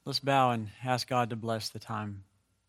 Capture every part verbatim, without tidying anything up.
Let's bow and ask God to bless the time.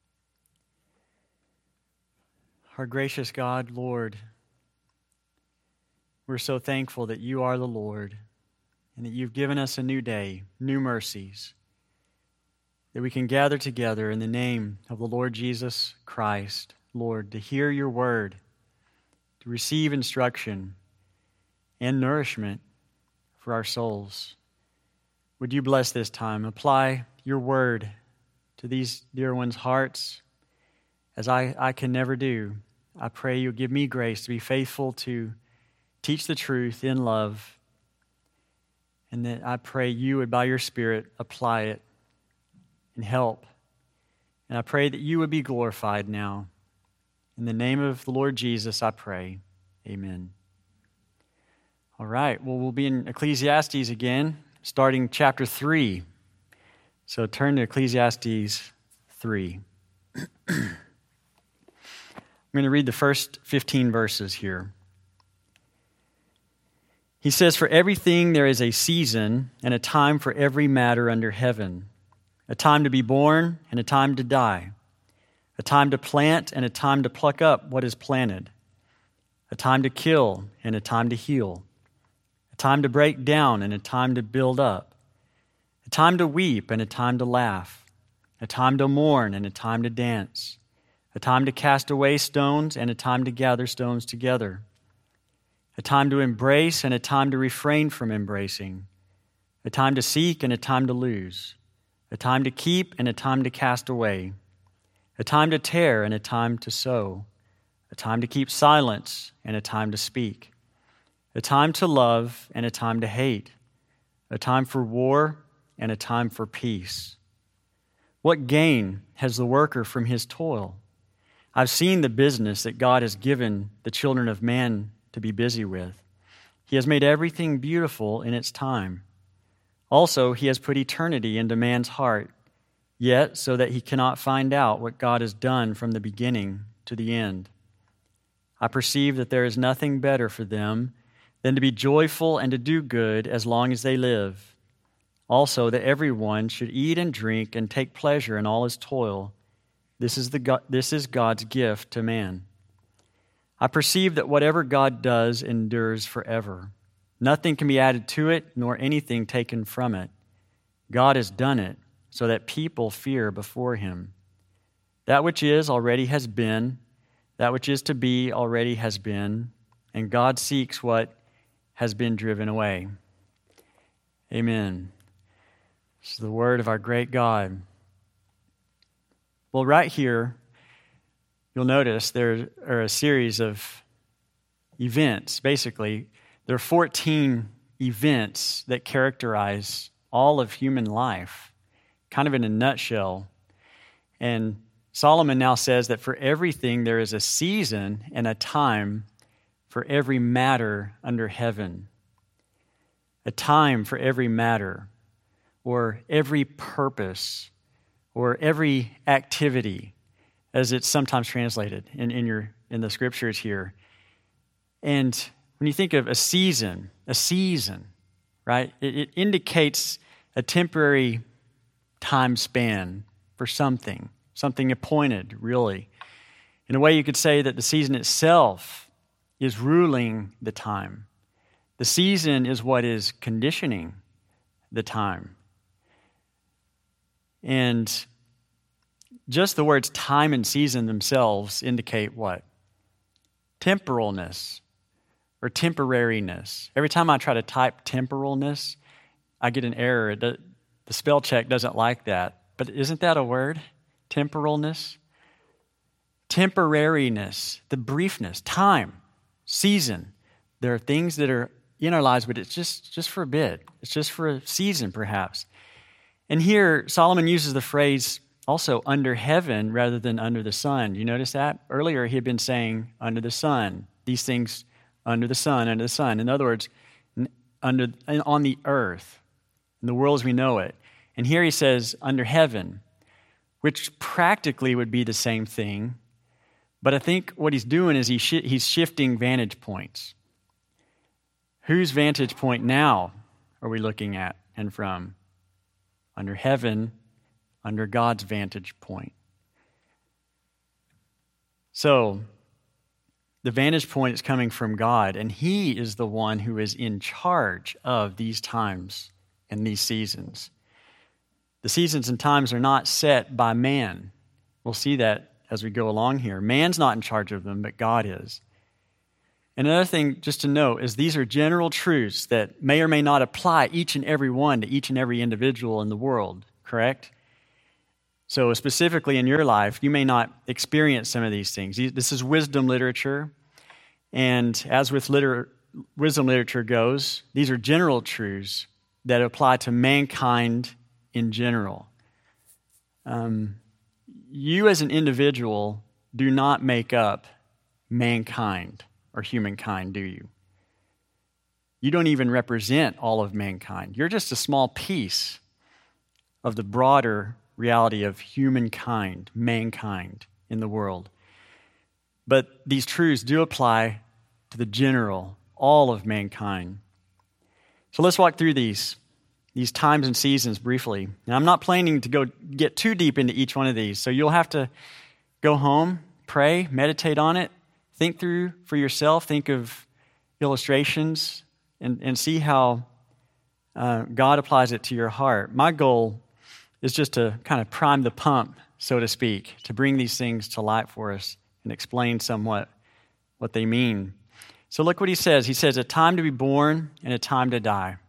Our gracious God, Lord, we're so thankful that you are the Lord and that you've given us a new day, new mercies, that we can gather together in the name of the Lord Jesus Christ, Lord, to hear your word, to receive instruction and nourishment for our souls. Would you bless this time? Apply your word to these dear ones' hearts as I, I can never do. I pray you'll give me grace to be faithful to teach the truth in love, and that I pray you would, by your Spirit, apply it and help. And I pray that you would be glorified now. In the name of the Lord Jesus, I pray. Amen. All right, well, we'll be in Ecclesiastes again, starting chapter three. So turn to Ecclesiastes three. I'm going to read the first fifteen verses here. He says, "For everything there is a season and a time for every matter under heaven, a time to be born and a time to die, a time to plant and a time to pluck up what is planted, a time to kill and a time to heal, a time to break down and a time to build up, a time to weep and a time to laugh, a time to mourn and a time to dance, a time to cast away stones and a time to gather stones together, a time to embrace and a time to refrain from embracing, a time to seek and a time to lose, a time to keep and a time to cast away, a time to tear and a time to sow, a time to keep silence and a time to speak, a time to love and a time to hate, a time for war and a time for peace. What gain has the worker from his toil? I've seen the business that God has given the children of man to be busy with. He has made everything beautiful in its time. Also, he has put eternity into man's heart, yet so that he cannot find out what God has done from the beginning to the end. I perceive that there is nothing better for them than to be joyful and to do good as long as they live. Also, that everyone should eat and drink and take pleasure in all his toil. This is the God, this is God's gift to man. I perceive that whatever God does endures forever. Nothing can be added to it, nor anything taken from it. God has done it so that people fear before him. That which is already has been, that which is to be already has been, and God seeks what has been driven away." Amen. This is the word of our great God. Well, right here, you'll notice there are a series of events. Basically, there are fourteen events that characterize all of human life, kind of in a nutshell. And Solomon now says that for everything there is a season and a time for every matter under heaven. A time for every matter, or every purpose, or every activity, as it's sometimes translated in, in your in the scriptures here. And when you think of a season, a season, right, it, it indicates a temporary time span for something, something appointed, really. In a way, you could say that the season itself is ruling the time. The season is what is conditioning the time. And just the words time and season themselves indicate what? Temporalness or temporariness. Every time I try to type temporalness, I get an error. The, the spell check doesn't like that. But isn't that a word? Temporalness? Temporariness, the briefness, time, season. There are things that are in our lives, but it's just, just for a bit. It's just for a season, perhaps. And here, Solomon uses the phrase also under heaven rather than under the sun. You notice that? Earlier, he had been saying under the sun. These things under the sun, under the sun. In other words, under on the earth, in the world as we know it. And here he says under heaven, which practically would be the same thing. But I think what he's doing is he sh- he's shifting vantage points. Whose vantage point now are we looking at and from? Under heaven under God's vantage point. So, the vantage point is coming from God, and He is the one who is in charge of these times and these seasons. The seasons and times are not set by man. We'll see that as we go along here. Man's not in charge of them, but God is. And another thing just to note is these are general truths that may or may not apply each and every one to each and every individual in the world, correct? So specifically in your life, you may not experience some of these things. This is wisdom literature. And as with liter- wisdom literature goes, these are general truths that apply to mankind in general. Um, you as an individual do not make up mankind or humankind, do you? You don't even represent all of mankind. You're just a small piece of the broader reality of humankind, mankind in the world. But these truths do apply to the general, all of mankind. So let's walk through these, these times and seasons briefly. And I'm not planning to go get too deep into each one of these, so you'll have to go home, pray, meditate on it, think through for yourself, think of illustrations, and, and see how uh, God applies it to your heart. My goal is just to kind of prime the pump, so to speak, to bring these things to light for us and explain somewhat what they mean. So look what he says. He says, a time to be born and a time to die.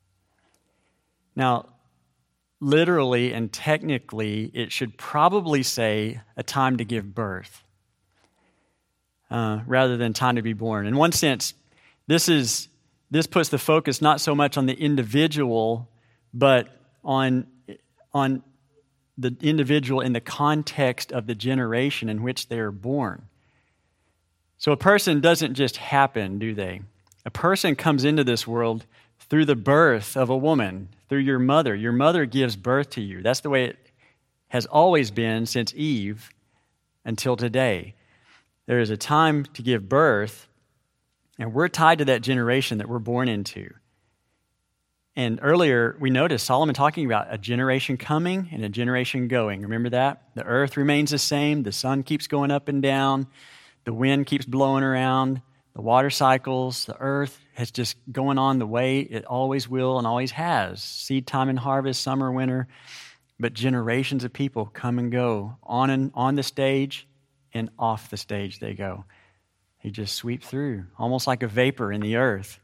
Now, literally and technically, it should probably say a time to give birth uh, rather than time to be born. In one sense, this is this puts the focus not so much on the individual, but on on the individual in the context of the generation in which they are born. So a person doesn't just happen, do they? A person comes into this world through the birth of a woman, through your mother. Your mother gives birth to you. That's the way it has always been since Eve until today. There is a time to give birth, and we're tied to that generation that we're born into. And earlier, we noticed Solomon talking about a generation coming and a generation going. Remember that? The earth remains the same. The sun keeps going up and down. The wind keeps blowing around. The water cycles. The earth has just going on the way it always will and always has. Seed time and harvest, summer, winter. But generations of people come and go on and on the stage and off the stage they go. They just sweep through, almost like a vapor in the earth.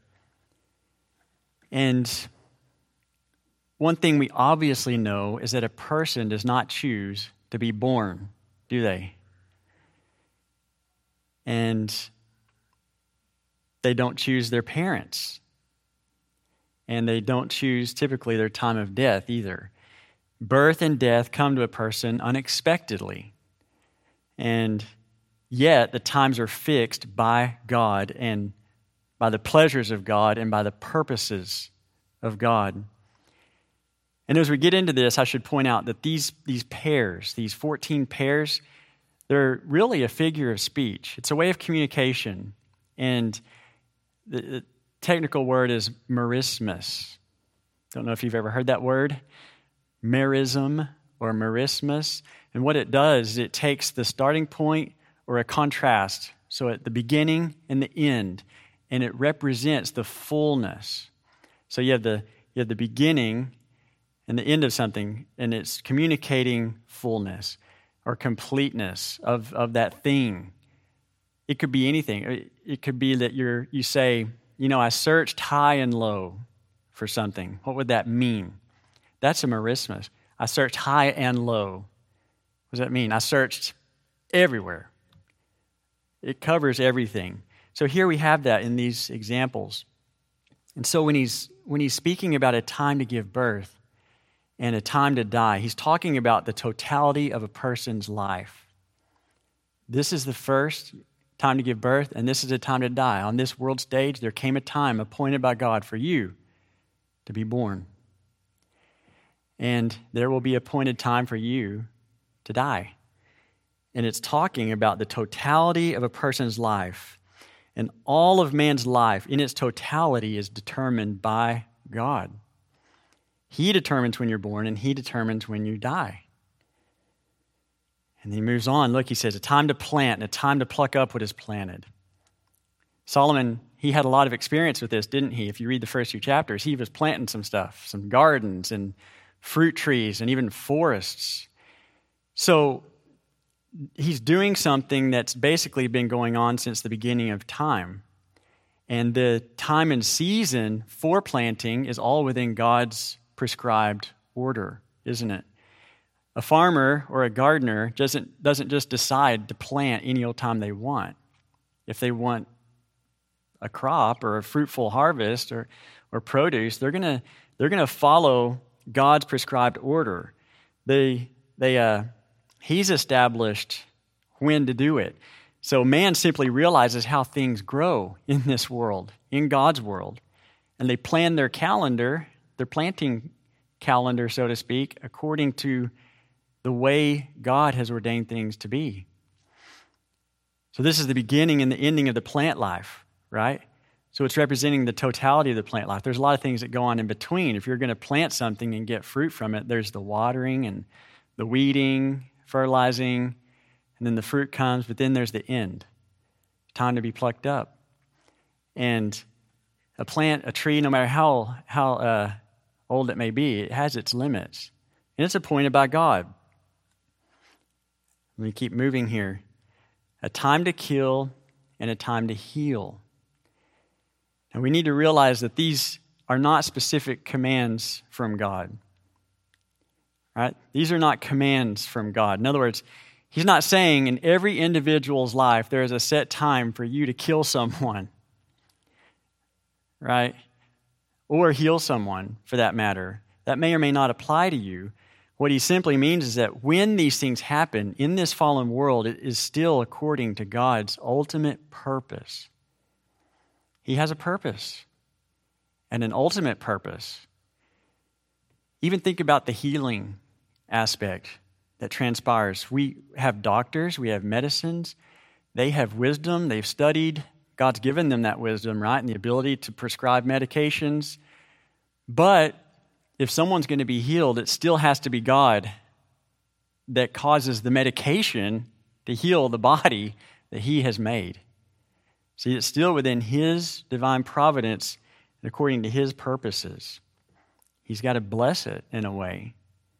And one thing we obviously know is that a person does not choose to be born, do they? And they don't choose their parents. And they don't choose typically their time of death either. Birth and death come to a person unexpectedly. And yet the times are fixed by God and by the pleasures of God and by the purposes of God. And as we get into this, I should point out that these, these pairs, these fourteen pairs, they're really a figure of speech. It's a way of communication. And the, the technical word is merismus. Don't know if you've ever heard that word. Merism or merismus. And what it does is it takes the starting point or a contrast, so at the beginning and the end, and it represents the fullness. So you have the you have the beginning and the end of something, and it's communicating fullness or completeness of, of that thing. It could be anything. It could be that you're you say, you know, I searched high and low for something. What would that mean? That's a merismus. I searched high and low. What does that mean? I searched everywhere. It covers everything. So here we have that in these examples. And so when he's when he's speaking about a time to give birth and a time to die, he's talking about the totality of a person's life. This is the first time to give birth, and this is a time to die. On this world stage, there came a time appointed by God for you to be born. And there will be appointed time for you to die. And it's talking about the totality of a person's life. And all of man's life in its totality is determined by God. He determines when you're born, and He determines when you die. And he moves on. Look, he says, a time to plant and a time to pluck up what is planted. Solomon, he had a lot of experience with this, didn't he? If you read the first few chapters, he was planting some stuff, some gardens and fruit trees and even forests. So he's doing something that's basically been going on since the beginning of time. And the time and season for planting is all within God's prescribed order, isn't it? A farmer or a gardener doesn't, doesn't just decide to plant any old time they want. If they want a crop or a fruitful harvest or, or produce, they're gonna they're gonna follow God's prescribed order. They they uh, He's established when to do it. So man simply realizes how things grow in this world, in God's world, and they plan their calendar, their planting calendar, so to speak, according to the way God has ordained things to be. So this is the beginning and the ending of the plant life, right? So it's representing the totality of the plant life. There's a lot of things that go on in between. If you're going to plant something and get fruit from it, there's the watering and the weeding, fertilizing, and then the fruit comes, but then there's the end, time to be plucked up. And a plant, a tree, no matter how, how uh, old it may be, it has its limits. And it's appointed by God. Let me keep moving here. A time to kill and a time to heal. And we need to realize that these are not specific commands from God. Right? These are not commands from God. In other words, he's not saying in every individual's life there is a set time for you to kill someone. Right? Or heal someone, for that matter. That may or may not apply to you. What he simply means is that when these things happen in this fallen world, it is still according to God's ultimate purpose. He has a purpose and an ultimate purpose. Even think about the healing aspect that transpires. We have doctors, we have medicines, they have wisdom, they've studied. God's given them that wisdom, right, and the ability to prescribe medications. But if someone's going to be healed, it still has to be God that causes the medication to heal the body that he has made. See, it's still within his divine providence and according to his purposes. He's got to bless it in a way.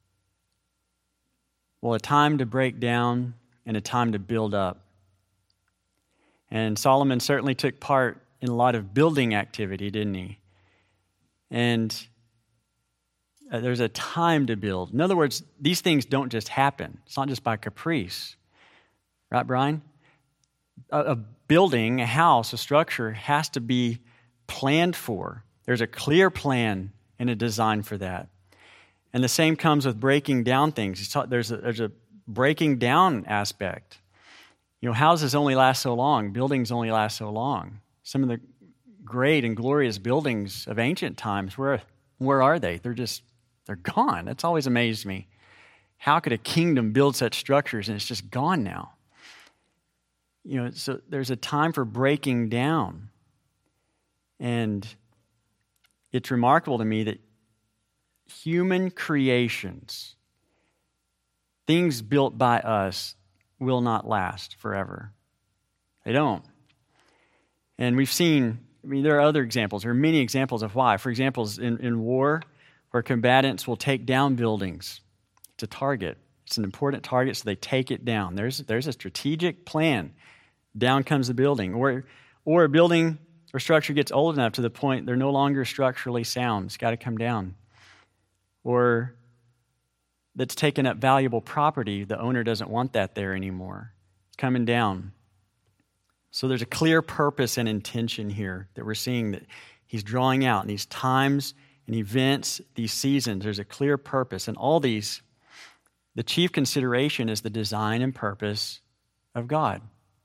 Well, a time to break down and a time to build up. And Solomon certainly took part in a lot of building activity, didn't he? And Uh, there's a time to build. In other words, these things don't just happen. It's not just by caprice. Right, Brian? A, a building, a house, a structure has to be planned for. There's a clear plan and a design for that. And the same comes with breaking down things. There's a, there's a breaking down aspect. You know, houses only last so long. Buildings only last so long. Some of the great and glorious buildings of ancient times, where, where are they? They're just They're gone. That's always amazed me. How could a kingdom build such structures and it's just gone now? You know, so there's a time for breaking down. And it's remarkable to me that human creations, things built by us, will not last forever. They don't. And we've seen, I mean, there are other examples. There are many examples of why. For example, in, in war, where combatants will take down buildings. It's a target. It's an important target, so they take it down. There's, there's a strategic plan. Down comes the building. Or, or a building or structure gets old enough to the point they're no longer structurally sound. It's got to come down. Or that's taken up valuable property. The owner doesn't want that there anymore. It's coming down. So there's a clear purpose and intention here that we're seeing that he's drawing out in these times and events, these seasons. There's a clear purpose. And all these, the chief consideration is the design and purpose of God.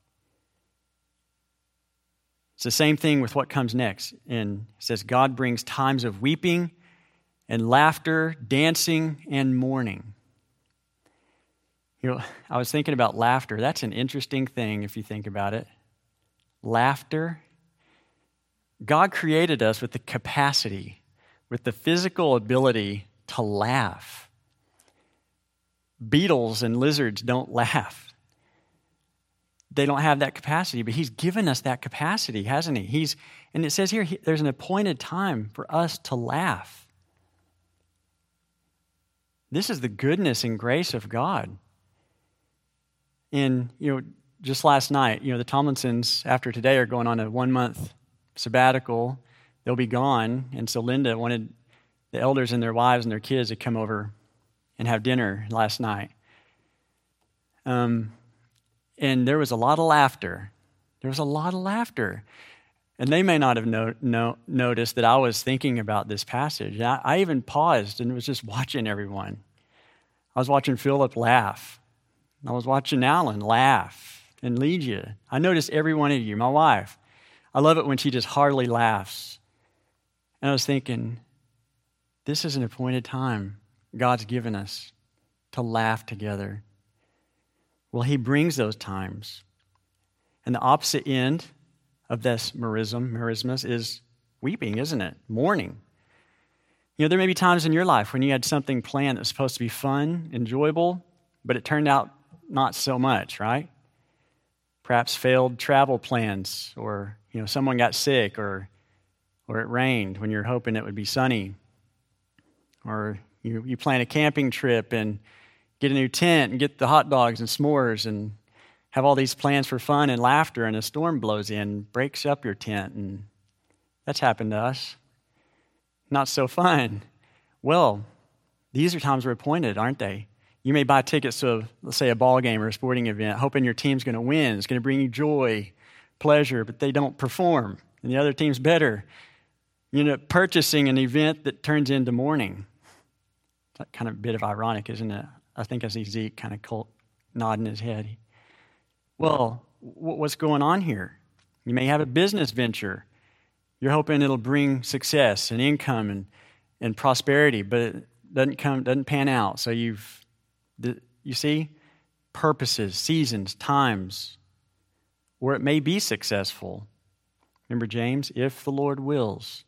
It's the same thing with what comes next. And it says, God brings times of weeping and laughter, dancing and mourning. You know, I was thinking about laughter. That's an interesting thing if you think about it. Laughter. God created us with the capacity, with the physical ability to laugh. beetles and lizards don't laugh. They don't have that capacity, but he's given us that capacity, hasn't he? He's, and it says here, he, there's an appointed time for us to laugh. This is the goodness and grace of God. And, you know, just last night, you know, the Tomlinsons, after today, are going on a one-month sabbatical. They'll be gone. And so Linda wanted the elders and their wives and their kids to come over and have dinner last night. Um, and there was a lot of laughter. There was a lot of laughter. And they may not have no, no, noticed that I was thinking about this passage. I, I even paused and was just watching everyone. I was watching Philip laugh. I was watching Alan laugh and Lydia. I noticed every one of you, my wife. I love it when she just hardly laughs. And I was thinking, this is an appointed time God's given us to laugh together. Well, he brings those times. And the opposite end of this merism, merismus, is weeping, isn't it? Mourning. You know, there may be times in your life when you had something planned that was supposed to be fun, enjoyable, but it turned out not so much, right? Perhaps failed travel plans, or, you know, someone got sick, or or it rained when you're hoping it would be sunny. Or you, you plan a camping trip and get a new tent and get the hot dogs and s'mores and have all these plans for fun and laughter, and a storm blows in, breaks up your tent, and that's happened to us. Not so fun. Well, these are times we're appointed, aren't they? You may buy tickets to, let's say, a ball game or a sporting event, hoping your team's going to win. It's going to bring you joy, pleasure, but they don't perform, and the other team's better. You end up purchasing an event that turns into mourning. It's kind of a bit of ironic, isn't it? I think I see Zeke kind of nodding his head. Well, what's going on here? You may have a business venture. You're hoping it'll bring success and income and, and prosperity, but it doesn't come, doesn't pan out. So you've, you see, purposes, seasons, times where it may be successful. Remember James, if the Lord wills.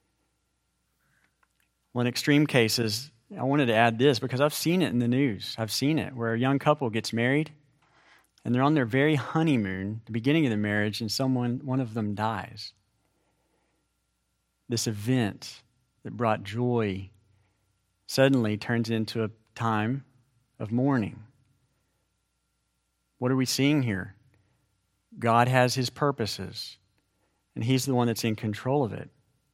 Well, in extreme cases, I wanted to add this because I've seen it in the news. I've seen it where a young couple gets married and they're on their very honeymoon, the beginning of the marriage, and someone, one of them dies. This event that brought joy suddenly turns into a time of mourning. What are we seeing here? God has his purposes, and he's the one that's in control of it.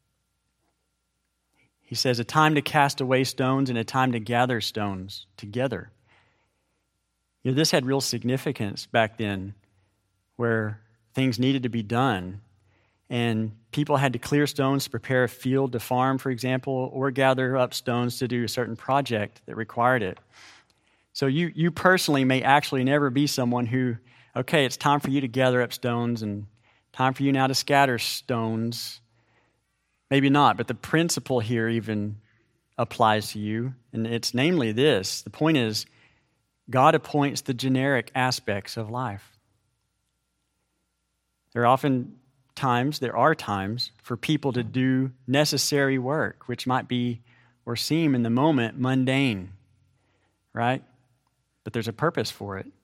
He says a time to cast away stones and a time to gather stones together. You know, this had real significance back then where things needed to be done. And people had to clear stones to prepare a field to farm, for example, or gather up stones to do a certain project that required it. So you, you personally may actually never be someone who, okay, it's time for you to gather up stones and time for you now to scatter stones. Maybe not, but the principle here even applies to you. And it's namely this. The point is, God appoints the generic aspects of life. There are often times, there are times for people to do necessary work, which might be or seem in the moment mundane, right? But there's a purpose for it.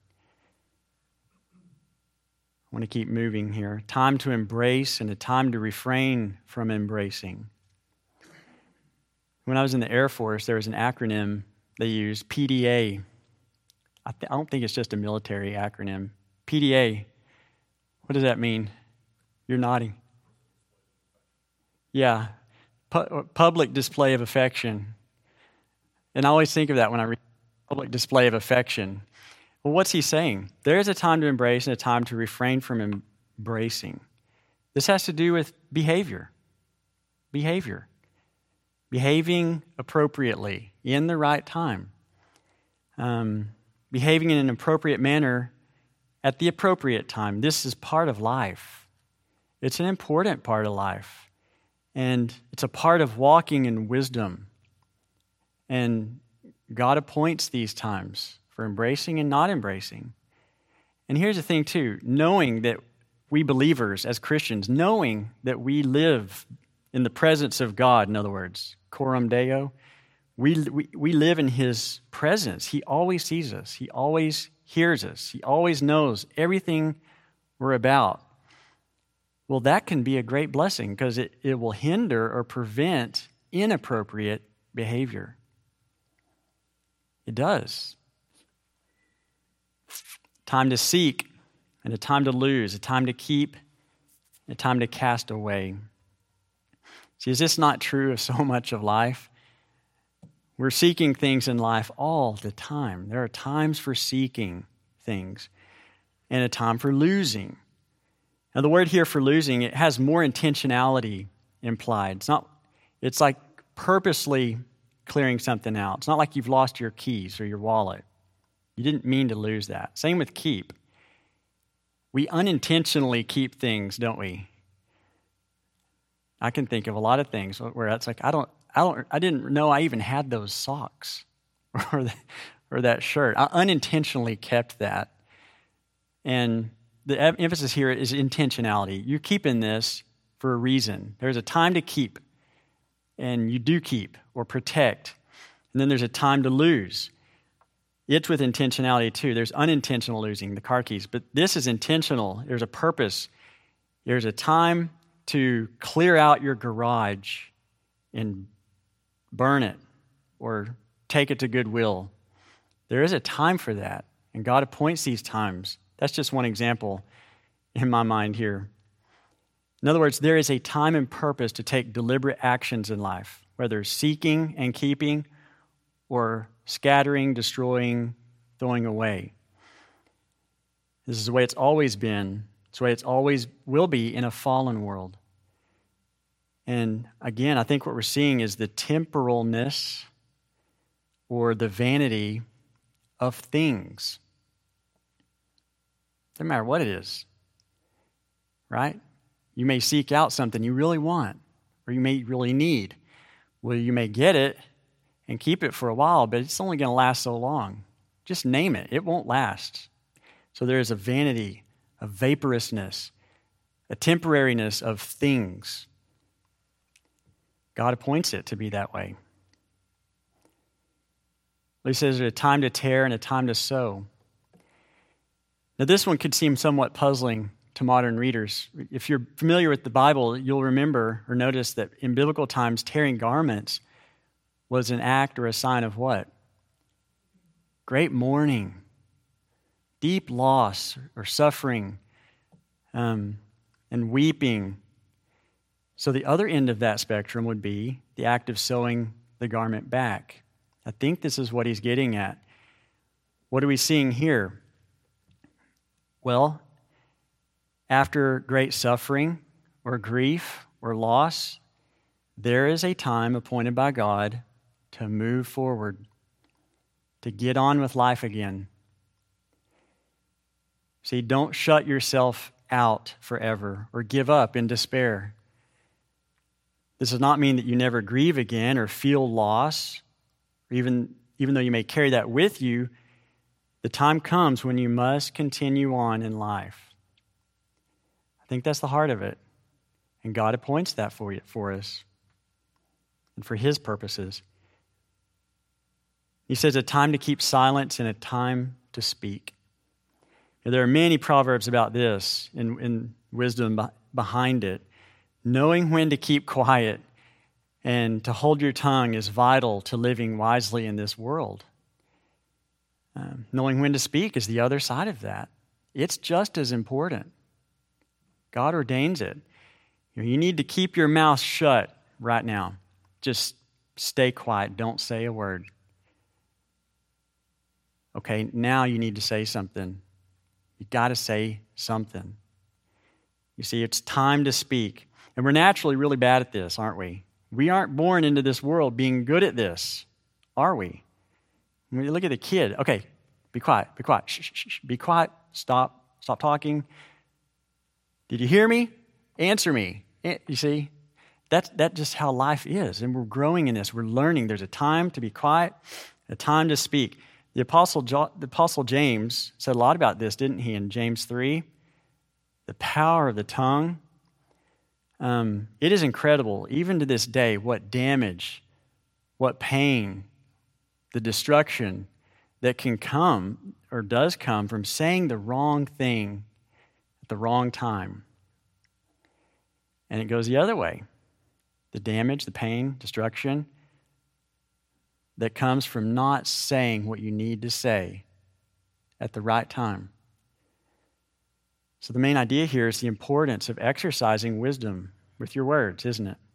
I want to keep moving here. Time to embrace and a time to refrain from embracing. When I was in the Air Force, there was an acronym they used, P D A. I, th- I don't think it's just a military acronym. P D A, what does that mean? You're nodding. Yeah, Pu- public display of affection. And I always think of that when I read public display of affection. Well, what's he saying? There's a time to embrace and a time to refrain from embracing. This has to do with behavior. Behavior. Behaving appropriately in the right time. Um, behaving in an appropriate manner at the appropriate time. This is part of life. It's an important part of life. And it's a part of walking in wisdom. And God appoints these times for embracing and not embracing. And here's the thing too, knowing that we believers as Christians, knowing that we live in the presence of God, in other words, coram Deo, We, we, we live in his presence. He always sees us. He always hears us. He always knows everything we're about. Well, that can be a great blessing because it, it will hinder or prevent inappropriate behavior. It does. Time to seek and a time to lose, a time to keep, a time to cast away. See, is this not true of so much of life? We're seeking things in life all the time. There are times for seeking things and a time for losing. Now, the word here for losing, it has more intentionality implied. It's not, it's like purposely clearing something out. It's not like you've lost your keys or your wallet. You didn't mean to lose that. Same with keep. We unintentionally keep things, don't we? I can think of a lot of things where it's like, I don't, I don't, I didn't know I even had those socks or that, or that shirt. I unintentionally kept that. And the emphasis here is intentionality. You're keeping this for a reason. There's a time to keep, and you do keep or protect. And then there's a time to lose. It's with intentionality too. There's unintentional losing, the car keys. But this is intentional. There's a purpose. There's a time to clear out your garage and burn it or take it to Goodwill. There is a time for that, and God appoints these times. That's just one example in my mind here. In other words, there is a time and purpose to take deliberate actions in life, whether seeking and keeping or scattering, destroying, throwing away. This is the way it's always been. It's the way it's always will be in a fallen world. And again, I think what we're seeing is the temporalness or the vanity of things. Doesn't matter what it is, right? You may seek out something you really want or you may really need. Well, you may get it and keep it for a while, but it's only going to last so long. Just name it. It won't last. So there is a vanity, a vaporousness, a temporariness of things. God appoints it to be that way. He says there's a time to tear and a time to sow. Now, this one could seem somewhat puzzling to modern readers. If you're familiar with the Bible, you'll remember or notice that in biblical times, tearing garments was an act or a sign of what? Great mourning, deep loss or suffering, um, and weeping. So the other end of that spectrum would be the act of sewing the garment back. I think this is what he's getting at. What are we seeing here? Well, after great suffering or grief or loss, there is a time appointed by God to move forward, to get on with life again. See, don't shut yourself out forever or give up in despair. This does not mean that you never grieve again or feel loss, or even, even though you may carry that with you. The time comes when you must continue on in life. I think that's the heart of it. And God appoints that for you, for us and for His purposes. He says a time to keep silence and a time to speak. Now, there are many proverbs about this and, and wisdom behind it. Knowing when to keep quiet and to hold your tongue is vital to living wisely in this world. Um, knowing when to speak is the other side of that. It's just as important. God ordains it. You know, you need to keep your mouth shut right now. Just stay quiet. Don't say a word. Okay, now you need to say something. You got to say something. You see, it's time to speak. And we're naturally really bad at this, aren't we? We aren't born into this world being good at this, are we? When you look at a kid, okay, be quiet, be quiet, shh, shh, shh, be quiet, stop, stop talking. Did you hear me? Answer me. You see, that's that's just how life is, and we're growing in this. We're learning. There's a time to be quiet, a time to speak. The Apostle, jo- the Apostle James said a lot about this, didn't he, in James three? The power of the tongue. Um, it is incredible, even to this day, what damage, what pain, the destruction that can come or does come from saying the wrong thing at the wrong time. And it goes the other way. The damage, the pain, destruction that comes from not saying what you need to say at the right time. So the main idea here is the importance of exercising wisdom with your words, isn't it?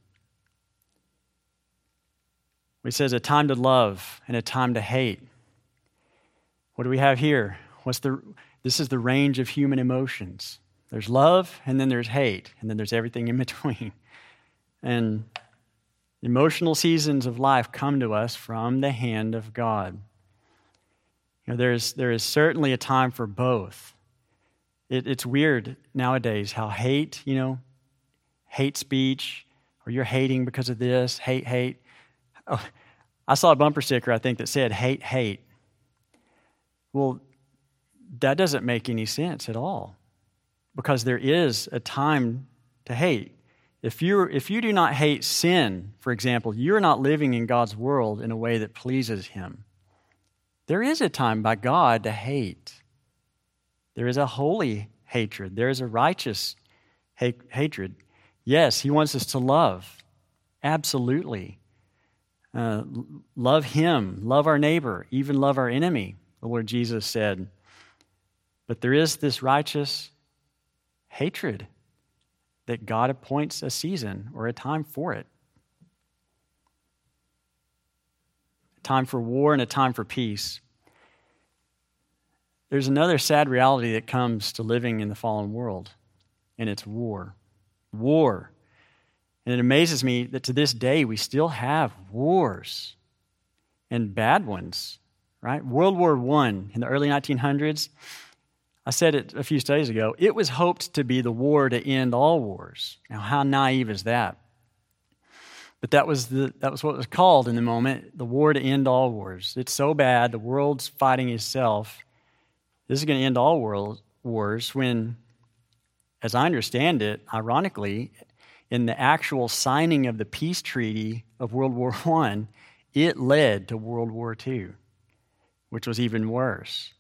He says a time to love and a time to hate. What do we have here? What's the? This is the range of human emotions. There's love, and then there's hate, and then there's everything in between. And emotional seasons of life come to us from the hand of God. You know, there's there is certainly a time for both. It, it's weird nowadays how hate, you know, hate speech, or you're hating because of this, hate, hate. Oh, I saw a bumper sticker, I think, that said, hate, hate. Well, that doesn't make any sense at all, because there is a time to hate. If you if you do not hate sin, for example, you're not living in God's world in a way that pleases Him. There is a time by God to hate. There is a holy hatred. There is a righteous ha- hatred. Yes, He wants us to love. Absolutely. Uh, love Him, love our neighbor, even love our enemy, the Lord Jesus said. But there is this righteous hatred that God appoints a season or a time for it. A time for war and a time for peace. There's another sad reality that comes to living in the fallen world, and it's war. War. And it amazes me that to this day we still have wars, and bad ones, right? World War One in the early nineteen hundreds, I said it a few studies ago, it was hoped to be the war to end all wars. Now, how naive is that? But that was the that was what was called in the moment, the war to end all wars. It's so bad, the world's fighting itself. This is going to end all world wars when, as I understand it, ironically, in the actual signing of the peace treaty of World War One, it led to World War Two, which was even worse.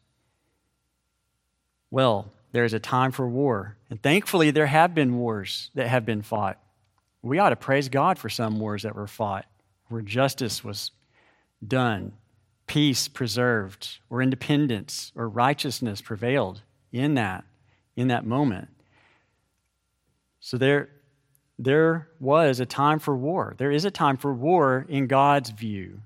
Well, there is a time for war, and thankfully there have been wars that have been fought. We ought to praise God for some wars that were fought, where justice was done, peace preserved, or independence or righteousness prevailed in that, in that moment. So there, there was a time for war. There is a time for war in God's view,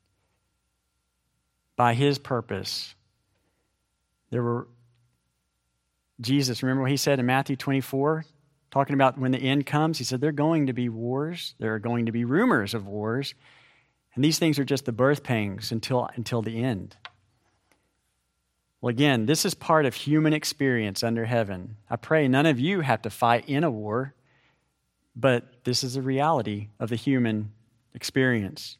by His purpose. There were Jesus, remember what He said in Matthew twenty-four, talking about when the end comes? He said, there are going to be wars. There are going to be rumors of wars. And these things are just the birth pangs until, until the end. Well, again, this is part of human experience under heaven. I pray none of you have to fight in a war, but this is a reality of the human experience.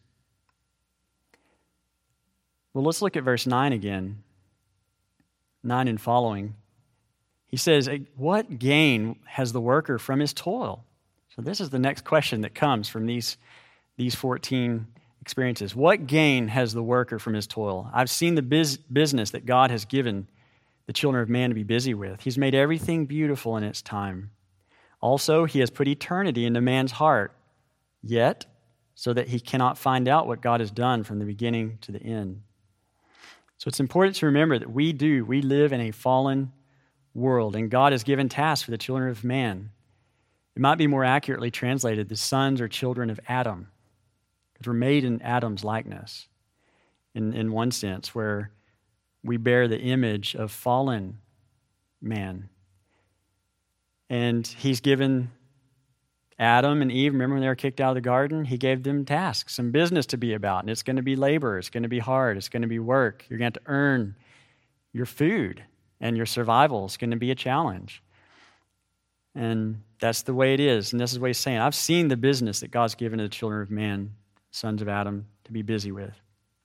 Well, let's look at verse nine again, nine and following. He says, what gain has the worker from his toil? So this is the next question that comes from these, these fourteen experiences. What gain has the worker from his toil? I've seen the biz- business that God has given the children of man to be busy with. He's made everything beautiful in its time. Also, He has put eternity into man's heart, yet, so that he cannot find out what God has done from the beginning to the end. So it's important to remember that we do, we live in a fallen world, and God has given tasks for the children of man. It might be more accurately translated, the sons or children of Adam, because we're made in Adam's likeness, in, in one sense, where we bear the image of fallen man. And He's given Adam and Eve, remember when they were kicked out of the garden? He gave them tasks, some business to be about, and it's going to be labor, it's going to be hard, it's going to be work. You're going to have to earn your food, and your survival is going to be a challenge. And that's the way it is, and this is what He's saying. I've seen the business that God's given to the children of man, sons of Adam, to be busy with.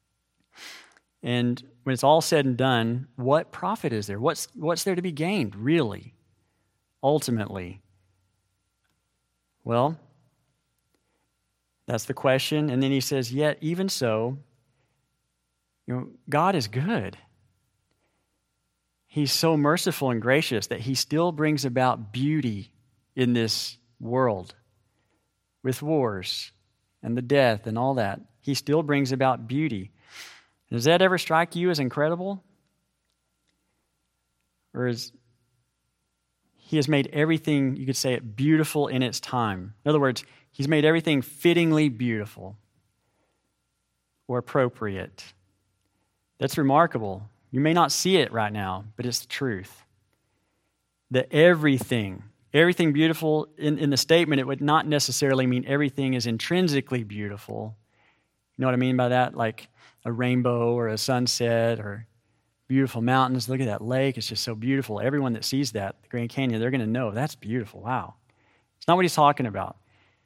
And when it's all said and done, what profit is there? What's, what's there to be gained, really, ultimately? Well, That's the question. And then he says, yet even so, you know, God is good. He's so merciful and gracious that he still brings about beauty in this world with wars and the death and all that. He still brings about beauty. Does that ever strike you as incredible? Or is he has made everything, you could say it, beautiful in its time. In other words, he's made everything fittingly beautiful or appropriate. That's remarkable. You may not see it right now, but it's the truth. That everything, everything beautiful, in, in the statement, it would not necessarily mean everything is intrinsically beautiful. You know what I mean by that? Like a rainbow or a sunset or beautiful mountains. Look at that lake. It's just so beautiful. Everyone that sees that, the Grand Canyon, they're going to know that's beautiful. Wow. It's not what he's talking about.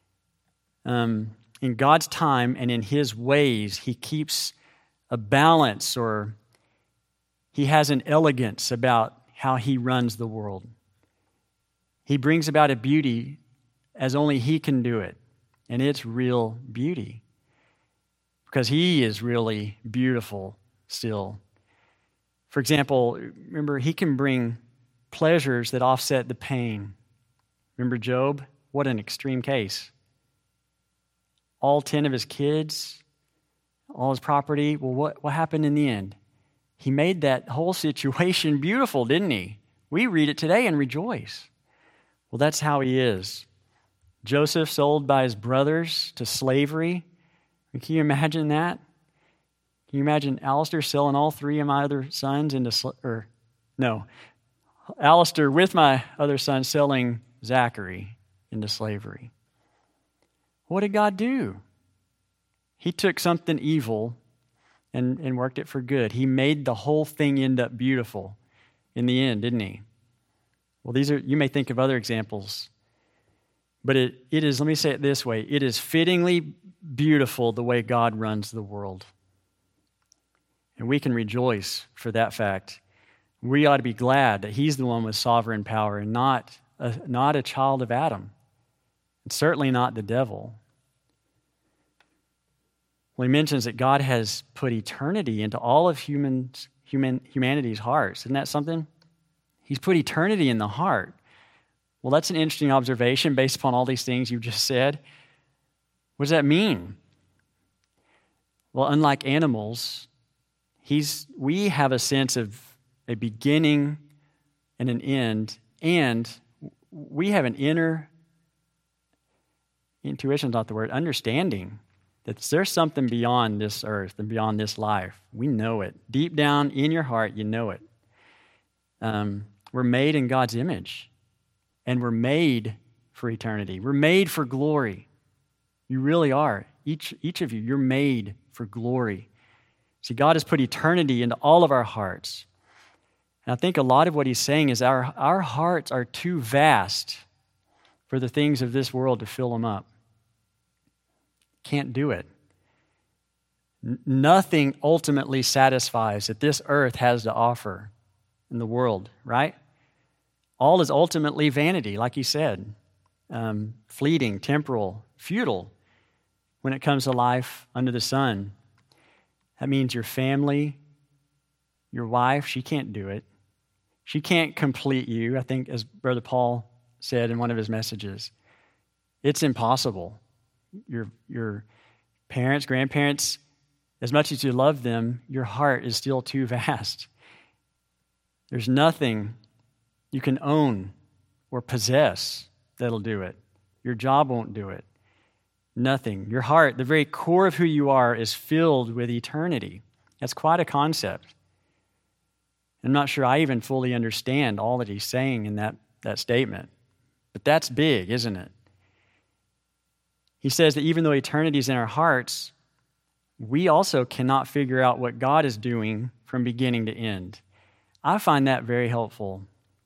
Um, in God's time and in his ways, he keeps a balance, or he has an elegance about how he runs the world. He brings about a beauty as only he can do it, and it's real beauty because he is really beautiful still. For example, remember, he can bring pleasures that offset the pain. Remember Job? What an extreme case. All ten of his kids, all his property. Well, what, what happened in the end? He made that whole situation beautiful, didn't he? We read it today and rejoice. Well, that's how he is. Joseph sold by his brothers to slavery. Can you imagine that? Can you imagine Alistair selling all three of my other sons into, sl- or no, Alistair with my other son selling Zachary into slavery? What did God do? He took something evil and, and worked it for good. He made the whole thing end up beautiful in the end, didn't he? Well, these are, you may think of other examples, but it, it is, let me say it this way, it is fittingly beautiful the way God runs the world. And we can rejoice for that fact. We ought to be glad that he's the one with sovereign power and not a, not a child of Adam. And certainly not the devil. Well, he mentions that God has put eternity into all of humans, human, humanity's hearts. Isn't that something? He's put eternity in the heart. Well, that's an interesting observation based upon all these things you've just said. What does that mean? Well, unlike animals, He's, we have a sense of a beginning and an end, and we have an inner, intuition is not the word, understanding that there's something beyond this earth and beyond this life. We know it. Deep down in your heart, you know it. Um, we're made in God's image, and we're made for eternity. We're made for glory. You really are. Each, each of you, you're made for glory. See, God has put eternity into all of our hearts. And I think a lot of what he's saying is our, our hearts are too vast for the things of this world to fill them up. Can't do it. N- nothing ultimately satisfies that this earth has to offer in the world, right? All is ultimately vanity, like he said. Um, fleeting, temporal, futile when it comes to life under the sun. That means your family, your wife, she can't do it. She can't complete you, I think, as Brother Paul said in one of his messages. It's impossible. Your, your parents, grandparents, as much as you love them, your heart is still too vast. There's nothing you can own or possess that'll do it. Your job won't do it. Nothing. Your heart, the very core of who you are, is filled with eternity. That's quite a concept. I'm not sure I even fully understand all that he's saying in that, that statement. But that's big, isn't it? He says that even though eternity is in our hearts, we also cannot figure out what God is doing from beginning to end. I find that very helpful.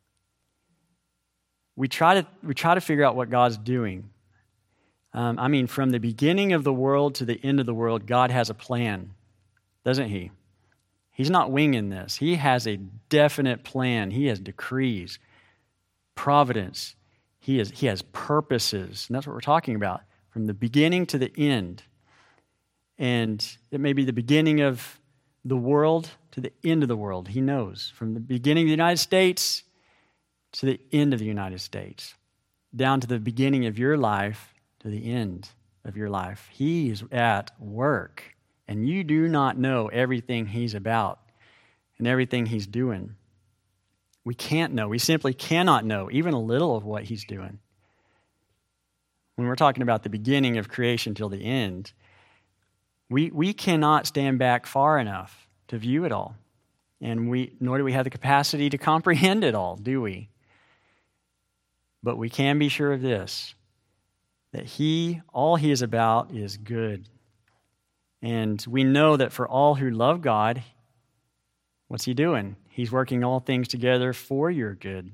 We try to, we try to figure out what God's doing. Um, I mean, from the beginning of the world to the end of the world, God has a plan, doesn't he? He's not winging this. He has a definite plan. He has decrees, providence. He, is, he has purposes, and that's what we're talking about. from the beginning to the end. And it may be the beginning of the world to the end of the world. He knows. From the beginning of the United States to the end of the United States. Down to the beginning of your life to the end of your life. He is at work. And you do not know everything He's about and everything He's doing. We can't know. We simply cannot know even a little of what He's doing. When we're talking about the beginning of creation till the end, we we cannot stand back far enough to view it all. And we nor do we have the capacity to comprehend it all, do we? But we can be sure of this, that He, all He is about is good. And we know that for all who love God, what's He doing? He's working all things together for your good.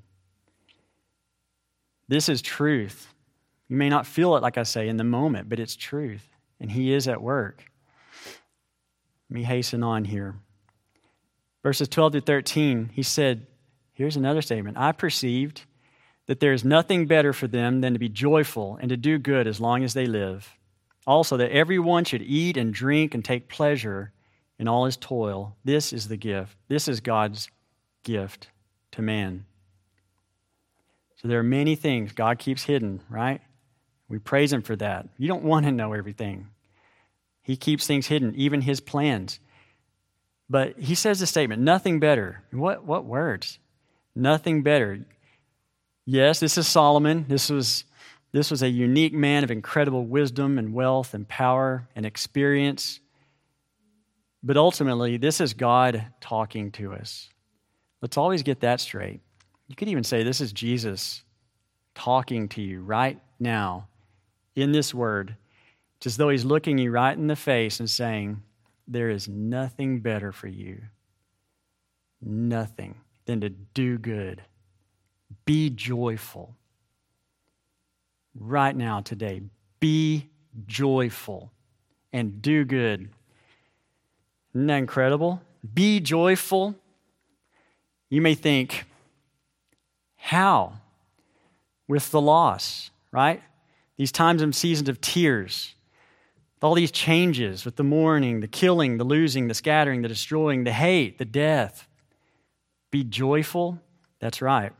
This is truth. You may not feel it, like I say, in the moment, but it's truth. And He is at work. Let me hasten on here. Verses twelve to thirteen, he said, here's another statement. I perceived that there is nothing better for them than to be joyful and to do good as long as they live. Also, that everyone should eat and drink and take pleasure in all his toil. This is the gift. This is God's gift to man. So there are many things God keeps hidden, right? We praise Him for that. You don't want to know everything. He keeps things hidden, even His plans. But He says the statement, nothing better. What, what words? Nothing better. Yes, this is Solomon. This was, this was a unique man of incredible wisdom and wealth and power and experience. But ultimately, this is God talking to us. Let's always get that straight. You could even say this is Jesus talking to you right now in this word. It's as though He's looking you right in the face and saying, there is nothing better for you, nothing, than to do good. Be joyful. Right now, today, be joyful and do good. Isn't that incredible? Be joyful. You may think, how? With the loss, right? These times and seasons of tears, with all these changes, with the mourning, the killing, the losing, the scattering, the destroying, the hate, the death. Be joyful. That's right.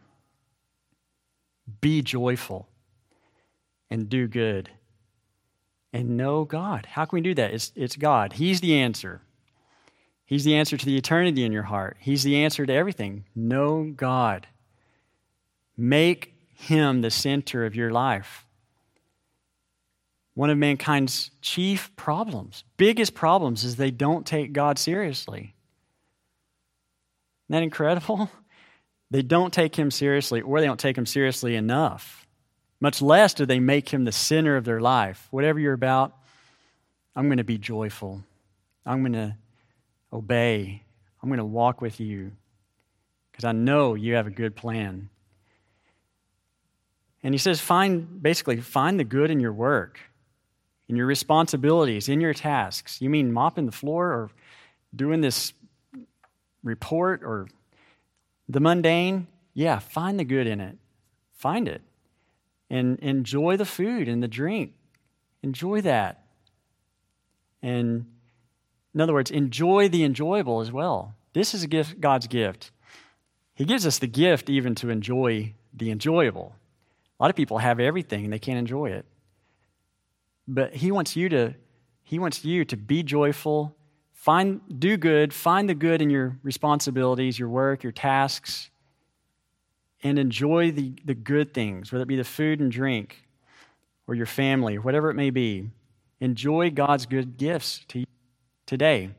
Be joyful and do good and know God. How can we do that? It's, it's God. He's the answer. He's the answer to the eternity in your heart. He's the answer to everything. Know God. Make Him the center of your life. One of mankind's chief problems, biggest problems, is they don't take God seriously. Isn't that incredible? They don't take Him seriously, or they don't take Him seriously enough. Much less do they make Him the center of their life. Whatever you're about, I'm going to be joyful. I'm going to obey. I'm going to walk with you because I know you have a good plan. And He says, find, basically, find the good in your work, in your responsibilities, in your tasks. You mean mopping the floor or doing this report or the mundane? Yeah, find the good in it. Find it. And enjoy the food and the drink. Enjoy that. And in other words, enjoy the enjoyable as well. This is a gift, God's gift. He gives us the gift even to enjoy the enjoyable. A lot of people have everything and they can't enjoy it. But He wants you to, He wants you to be joyful, find, do good, find the good in your responsibilities, your work, your tasks, and enjoy the, the good things, whether it be the food and drink or your family, whatever it may be. Enjoy God's good gifts to you today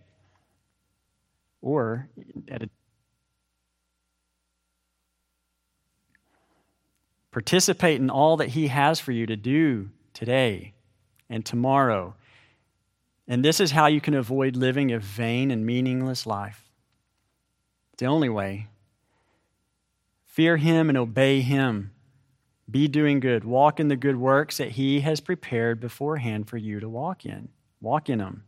or at a participate in all that He has for you to do today and tomorrow. And this is how you can avoid living a vain and meaningless life. It's the only way. Fear Him and obey Him. Be doing good. Walk in the good works that He has prepared beforehand for you to walk in. Walk in them.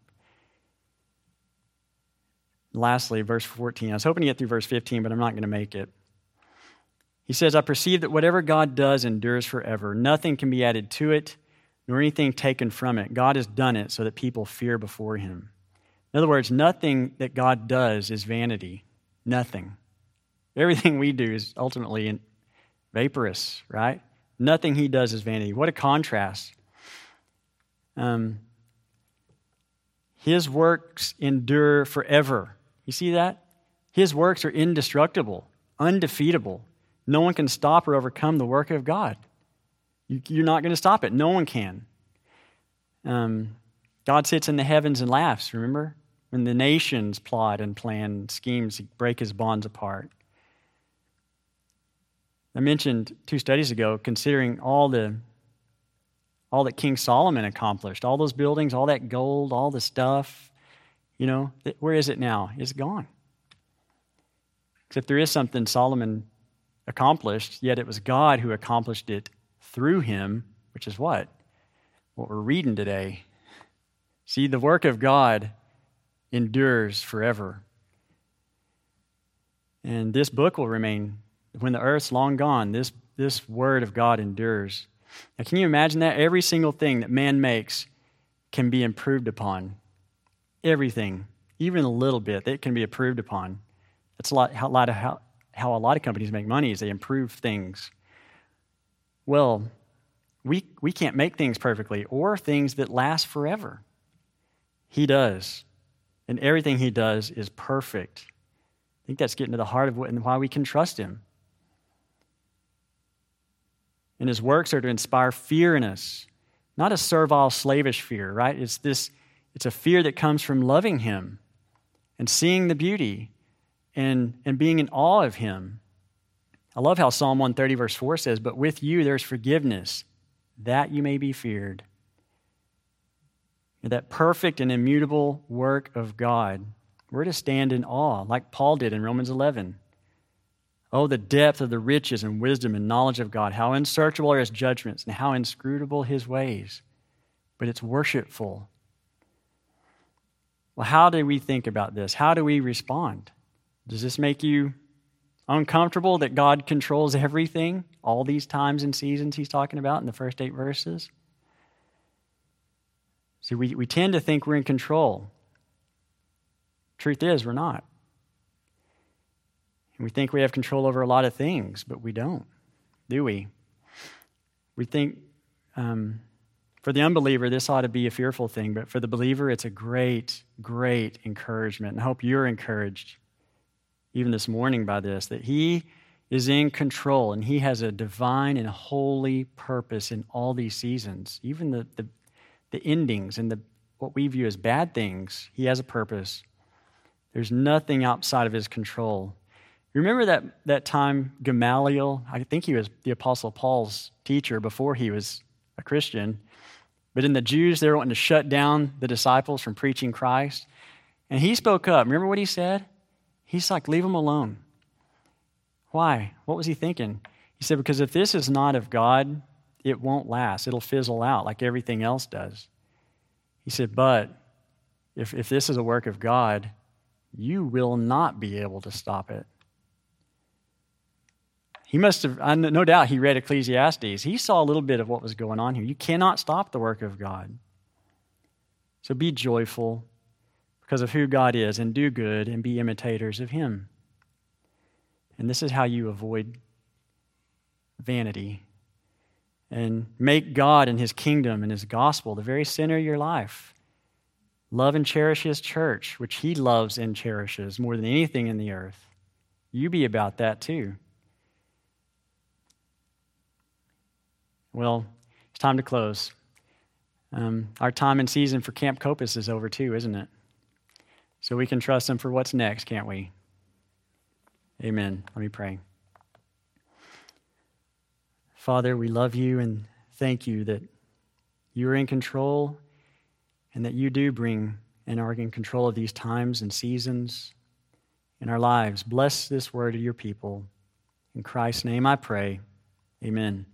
Lastly, verse fourteen. I was hoping to get through verse fifteen, but I'm not going to make it. He says, I perceive that whatever God does endures forever. Nothing can be added to it, nor anything taken from it. God has done it so that people fear before him. In other words, nothing that God does is vanity. Nothing. Everything we do is ultimately vaporous, right? Nothing he does is vanity. What a contrast. Um, his works endure forever. You see that? His works are indestructible, undefeatable. No one can stop or overcome the work of God. You, you're not going to stop it. No one can. Um, God sits in the heavens and laughs, remember? When the nations plot and plan schemes to break his bonds apart. I mentioned two studies ago, considering all the all that King Solomon accomplished, all those buildings, all that gold, all the stuff, you know, where is it now? It's gone. Except there is something Solomon accomplished, yet it was God who accomplished it through him, which is what? What we're reading today. See, the work of God endures forever. And this book will remain. When the earth's long gone, this, this word of God endures. Now, can you imagine that? Every single thing that man makes can be improved upon. Everything, even a little bit, it can be improved upon. That's a lot, how, a lot of how, how a lot of companies make money is they improve things. Well, we we can't make things perfectly or things that last forever. He does. And everything he does is perfect. I think that's getting to the heart of what and why we can trust him. And his works are to inspire fear in us, not a servile, slavish fear, right? It's this, it's a fear that comes from loving him and seeing the beauty and, and being in awe of him. I love how Psalm one thirty verse four says, "But with you there's forgiveness, that you may be feared." And that perfect and immutable work of God, we're to stand in awe, like Paul did in Romans eleven. Oh, the depth of the riches and wisdom and knowledge of God. How unsearchable are his judgments and how inscrutable his ways. But it's worshipful. Well, how do we think about this? How do we respond? Does this make you uncomfortable that God controls everything? All these times and seasons he's talking about in the first eight verses? See, we, we tend to think we're in control. Truth is, we're not. And we think we have control over a lot of things, but we don't, do we? We think um, for the unbeliever, this ought to be a fearful thing, but for the believer, it's a great, great encouragement. And I hope you're encouraged, even this morning, by this, that he is in control and he has a divine and holy purpose in all these seasons, even the, the, the endings and the what we view as bad things. He has a purpose. There's nothing outside of his control. Remember that, that time Gamaliel, I think he was the Apostle Paul's teacher before he was a Christian, but in the Jews, they were wanting to shut down the disciples from preaching Christ. And he spoke up. Remember what he said? He's like, leave them alone. Why? What was he thinking? He said, because if this is not of God, it won't last. It'll fizzle out like everything else does. He said, but if, if this is a work of God, you will not be able to stop it. He must have, no doubt he read Ecclesiastes. He saw a little bit of what was going on here. You cannot stop the work of God. So be joyful because of who God is and do good and be imitators of him. And this is how you avoid vanity and make God and his kingdom and his gospel the very center of your life. Love and cherish his church, which he loves and cherishes more than anything in the earth. You be about that too. Well, it's time to close. Um, our time and season for Camp Copus is over too, isn't it? So we can trust him for what's next, can't we? Amen. Let me pray. Father, we love you and thank you that you are in control and that you do bring and are in control of these times and seasons in our lives. Bless this word of your people. In Christ's name I pray. Amen.